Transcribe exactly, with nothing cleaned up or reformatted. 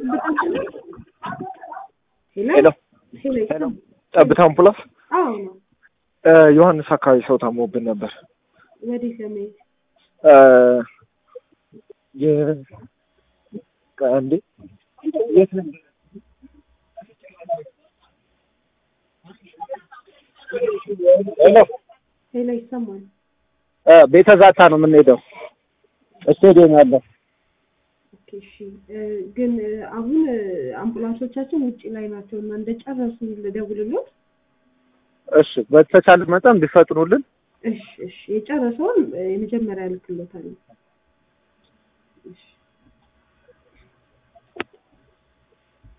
ሄሎ ሄሎ ጠብታ አምቡላንስ አዎ እ ዮሐንስ አካባቢ ሰው ታሞብን ነበር። ወዲህ ለምን እ የ ካንዲ የት ነው? ሄሎ ሄሎ ይሰማል? እ ቤተ ዛታ ነው የምንሄደው። ስቴዲየም ያለው። ኦኬ እሺ ግን አሁን አምቡላንሶቻችን ውጪ ላይ ናቸው እና እንደጨረሱ ልደውልልዎት? እሺ በተቻለ መጠን ቢፈጥኑልን። እሺ እሺ የጨረሰውን የመጀመሪያ ልክልዎታል።